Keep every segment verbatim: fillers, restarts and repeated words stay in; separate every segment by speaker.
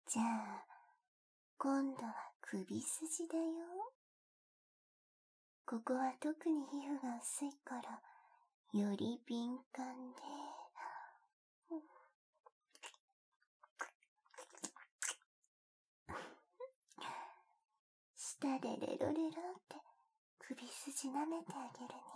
Speaker 1: じゃあ、今度は首筋だよ。ここは特に皮膚が薄いから、より敏感で。舌でレロレロって首筋舐めてあげるね。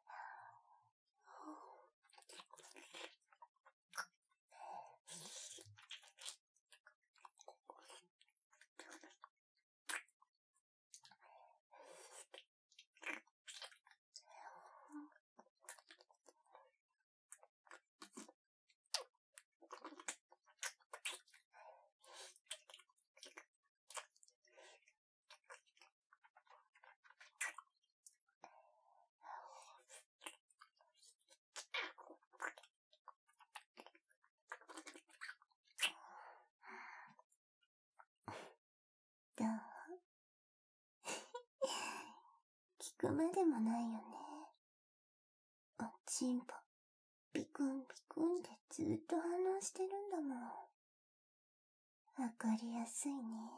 Speaker 1: どう？聞くまでもないよね。おちんぽ、ビクンビクンってずっと反応してるんだもん。わかりやすいね。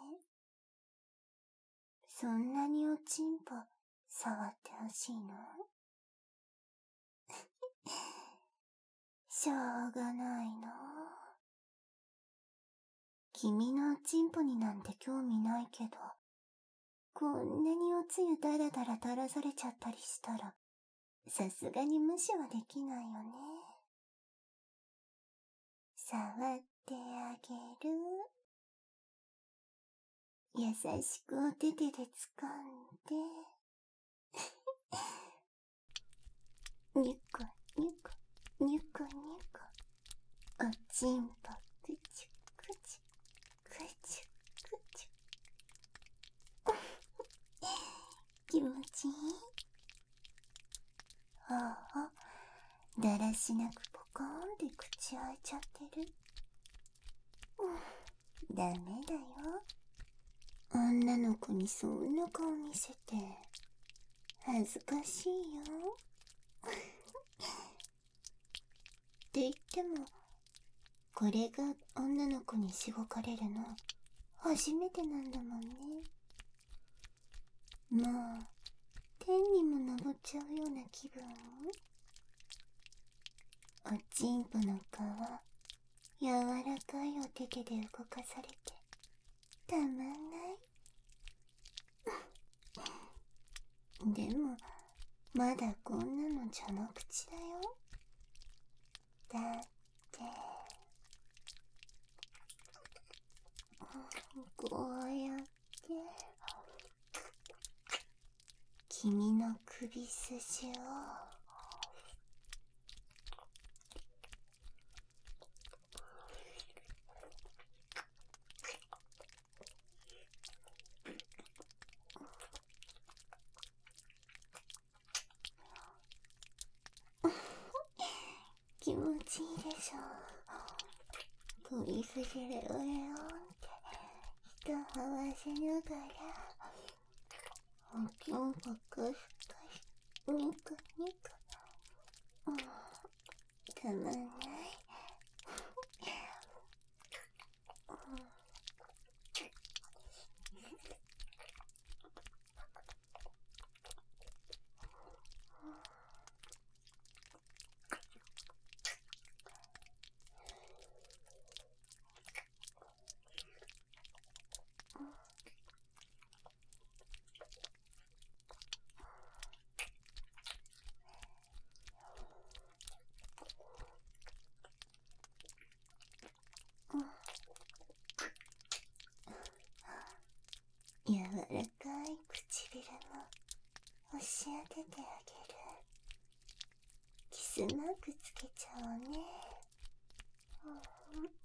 Speaker 1: そんなにおちんぽ、触ってほしいの？しょうがないの。君のおちんぽになんて興味ないけど、こんなにおつゆだらだら垂らされちゃったりしたら、さすがに無視はできないよね。触ってあげる。優しくお手手で掴んで。にゅこにゅこ、にゅこにゅこ。おちんぽ、くちゅくちゅ、くちゅくちゅ。気持ちいい？ほうほう、だらしなくポコーンって口開いちゃってる。うん、ダメだよ。女の子にそんな顔見せて、恥ずかしいよ。って言っても、これが女の子にしごかれるの、初めてなんだもんね。もう、天にも昇っちゃうような気分。おちんぽの皮、柔らかいお手手で動かされて、たまんない。でも、まだこんなの序の口だよ。だって、こうやって、君の首筋を、気持ちいいでしょ。首筋レオレオンって人合わせながら、おちんぽくすかし、ニコニコ。うん、たまんない。柔らかい唇も押し当ててあげる。キスマークつけちゃおうね。うん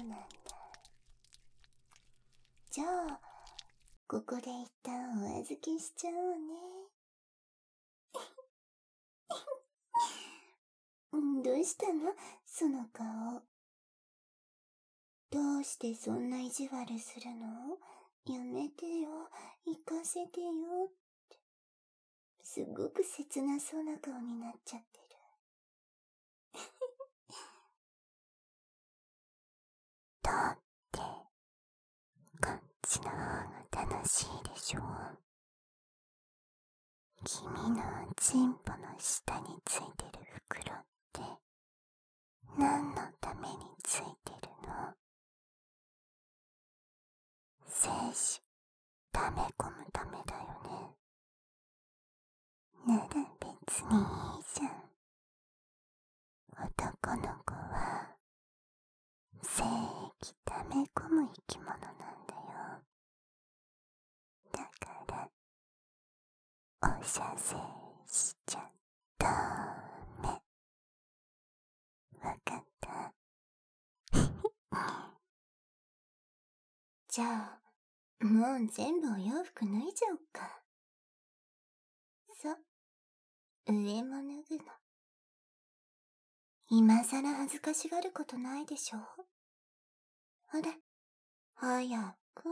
Speaker 1: なんだ。じゃあ、ここで一旦お預けしちゃおうね。どうしたのその顔。どうしてそんな意地悪するの？やめてよ、行かせてよって。すごく切なそうな顔になっちゃってる。だって、こっちの方が楽しいでしょ。君のチンポの下についてる袋って何のためについてるの？精子溜め込むためだよね。なら別にいいじゃん。男の子は精液溜め込む生き物なんだよ。だからお射精しちゃダメ。わかった？じゃあ、もう全部お洋服脱いじゃおっか。そう、上も脱ぐの。今さら恥ずかしがることないでしょ。ほら、早く。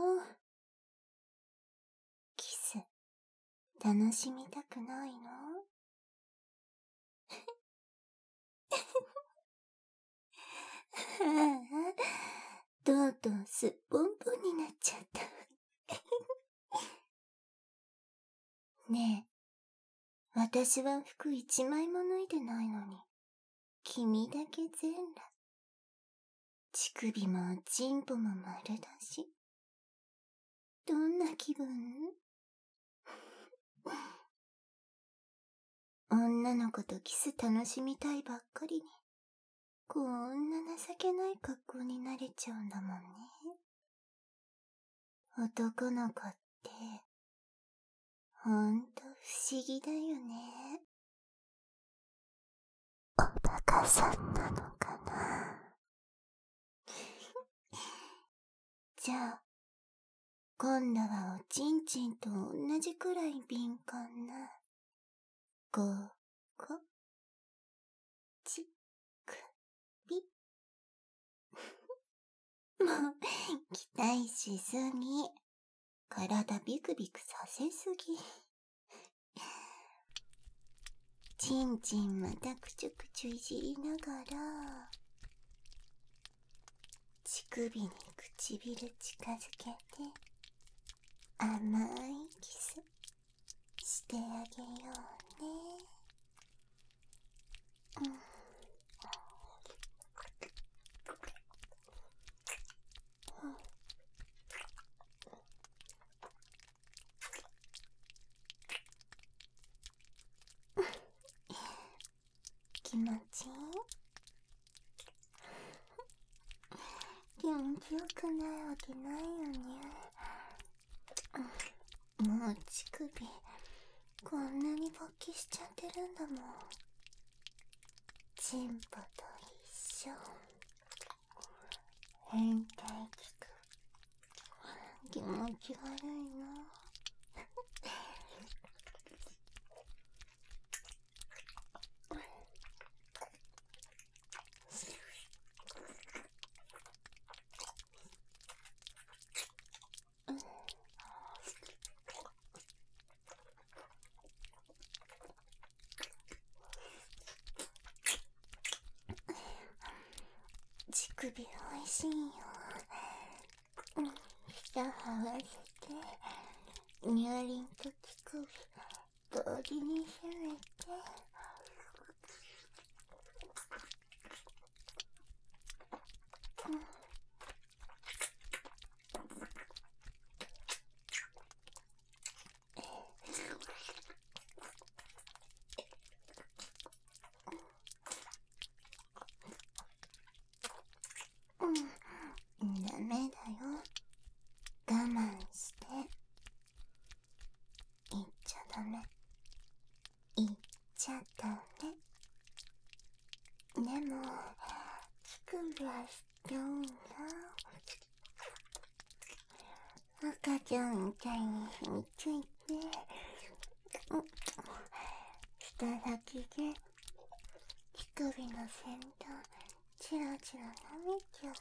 Speaker 1: キス、楽しみたくないの？ああ、とうとうすっぽんぽんになっちゃった。ねえ、私は服一枚も脱いでないのに、君だけ全裸。乳首もチンポも丸だし。どんな気分？女の子とキス楽しみたいばっかりに、こんな情けない格好になれちゃうんだもんね。男の子って、ほんと不思議だよね。おバカさんなのかな。じゃあ、今度はおちんちんと同じくらい敏感な、ここ、ちくび。もう、期待しすぎ。体ビクビクさせすぎ。ちんちんまたくちゅくちゅいじりながら、乳首に唇近づけて、甘いキスしてあげようね。うん。気持ちいい？気持ちよくないわけないよね。もう乳首こんなに勃起しちゃってるんだもん。チンポと一緒。変態器く気持ち悪いな。乳首おいしいよ。舌合わせて、乳輪と乳首同時に攻めて。うん、ダメだよ。我慢して。言っちゃダメ。言っちゃダメ。でも、乳首はしちゃうんだ。 赤ちゃんみたいにひみついて、舌先で乳首の先端チラチラ舐めちゃう。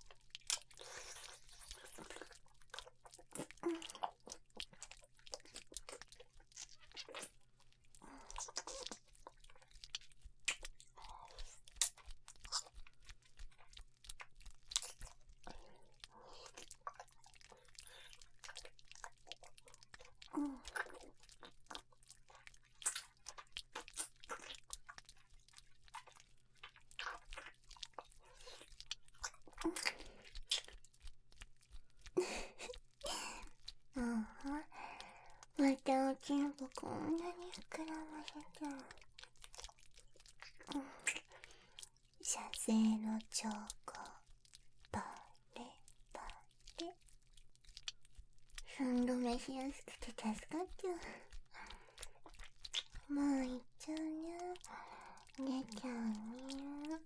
Speaker 1: ああ、またおちんぽこんなに膨らませた。射精の兆候バレバレ。三度目しやすくて助かっちゃう。もういっちゃうね。出ちゃうね。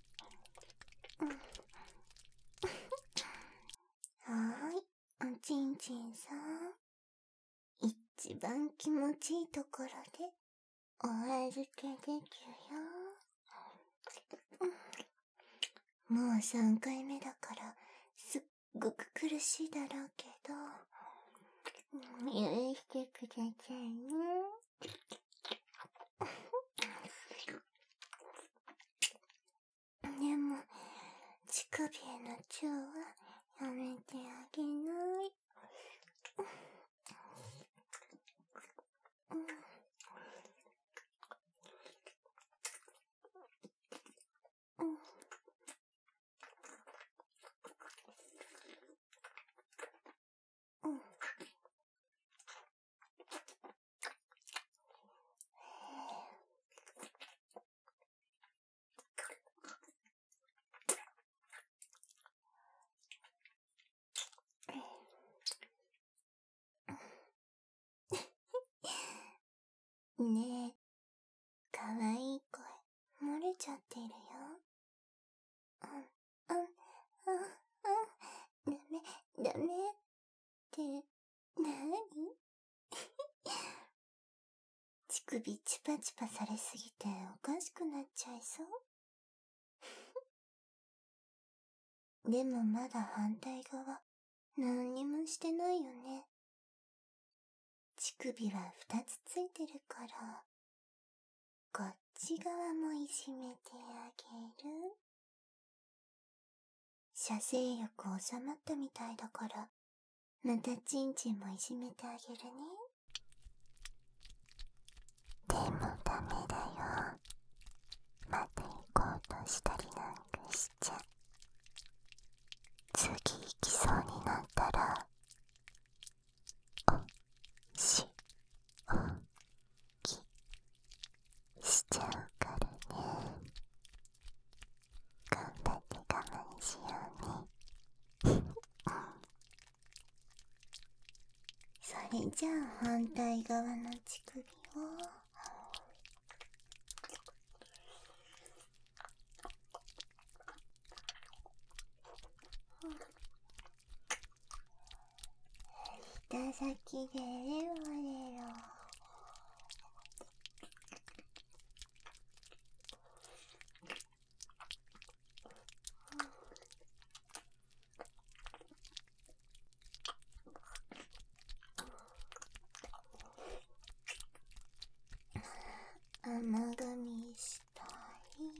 Speaker 1: はーい、おちんちんさん。一番気持ちいいところでお預けできるよ。もうさんかいめだからすっごく苦しいだろうけど、許してくださいね。でも乳首へのチューはやめてあげない。ねえ、かわいい声漏れちゃってるよ。うん、うん、うん、うん、ダメ、ダメってなに？乳首チパチパされすぎておかしくなっちゃいそう。でもまだ反対側何にもしてないよね。乳首は二つついてるから、こっち側もいじめてあげる。射精欲収まったみたいだから、またチンチンもいじめてあげるね。でもダメだよ。また行こうとしたりなんかしちゃ。次行きそうになったら、おしおきしちゃうからね。頑張って我慢しようね。それじゃあ反対側の乳首を舌先でレロレロ。甘噛みしたい。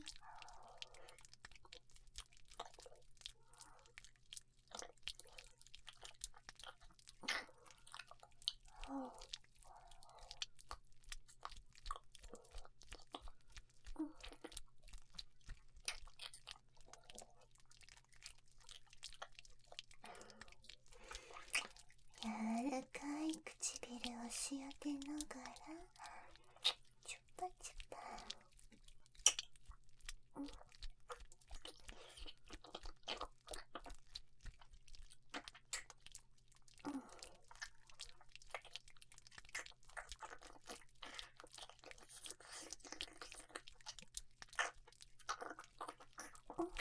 Speaker 1: 柔らかい唇をし当てながらチュパチュパ。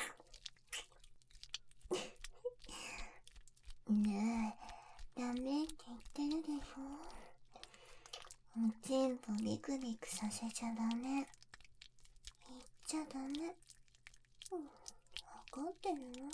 Speaker 1: ねえ、ダメっさせちゃダメ。言っちゃダメ。うん、わかってるの？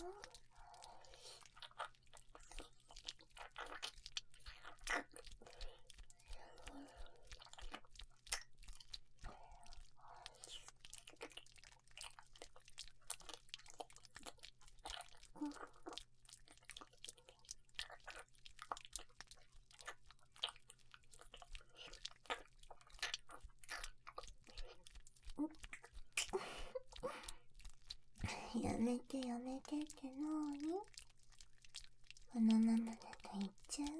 Speaker 1: やめてやめてってなーに？このままだと言っちゃう？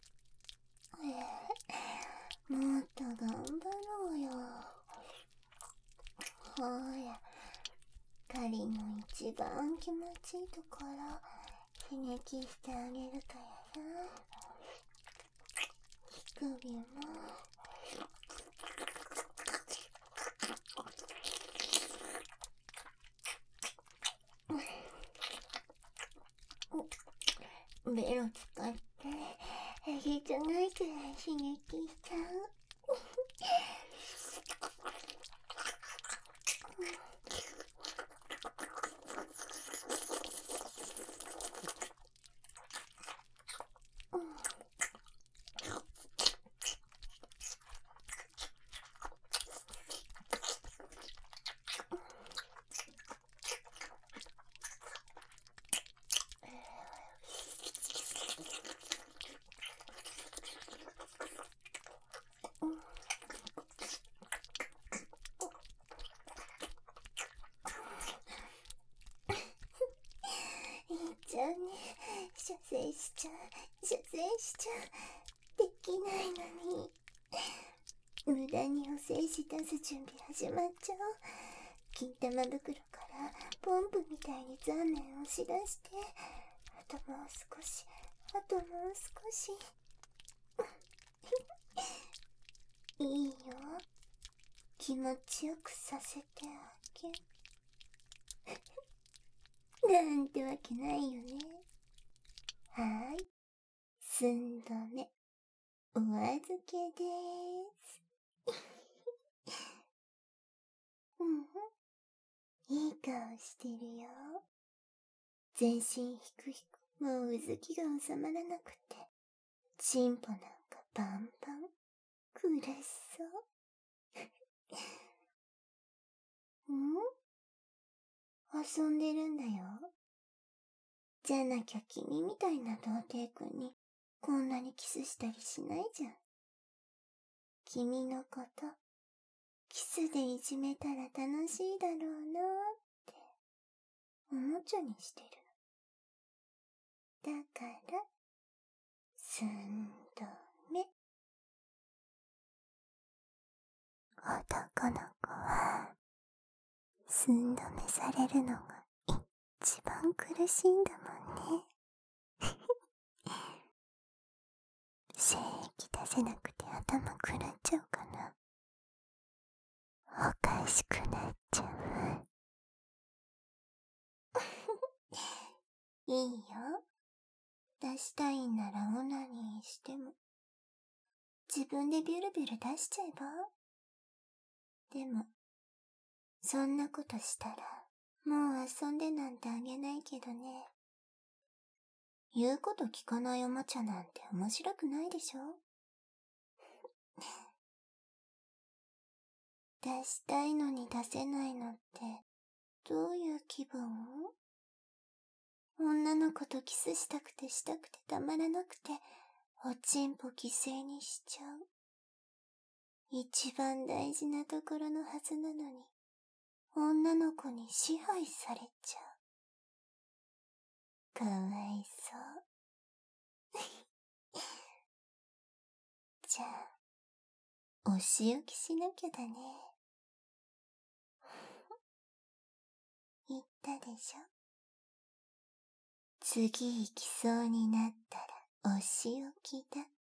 Speaker 1: えー、もっと頑張ろうよ。ほら、狩りの一番気持ちいいところ刺激してあげるからさ。乳首もベロ使ってえげつないくらい刺激しちゃう。いいじゃんね。射精しちゃう、射精しちゃう。できないのに。無駄にお精子出す準備始まっちゃう。金玉袋からポンプみたいに残念押し出して、あともう少し、あともう少し。いいよ。気持ちよくさせてあげる。なんてわけないよね。はーい。寸止め、お預けでーす。うん、いい顔してるよ。全身ひくひく、もううずきが収まらなくて、チンポなんかパンパン、苦しそう。ん？遊んでるんだよ。じゃなきゃ君みたいな童貞くんにこんなにキスしたりしないじゃん。君のこと、キスでいじめたら楽しいだろうなーって、おもちゃにしてるの。だから、寸止め。男の子は、寸止めされるのが一番苦しいんだもんね。精液出せなくて頭狂っちゃうかな。おかしくなっちゃう。いいよ。出したいんならオナニーしても。自分でビュルビュル出しちゃえば？でも、そんなことしたら、もう遊んでなんてあげないけどね。言うこと聞かないおもちゃなんて面白くないでしょ？出したいのに出せないのって、どういう気分？女の子とキスしたくてしたくてたまらなくて、おちんぽ犠牲にしちゃう。一番大事なところのはずなのに、女の子に支配されちゃう。かわいそう。じゃあ、お仕置きしなきゃだね。言ったでしょ。次行きそうになったらお仕置きだ。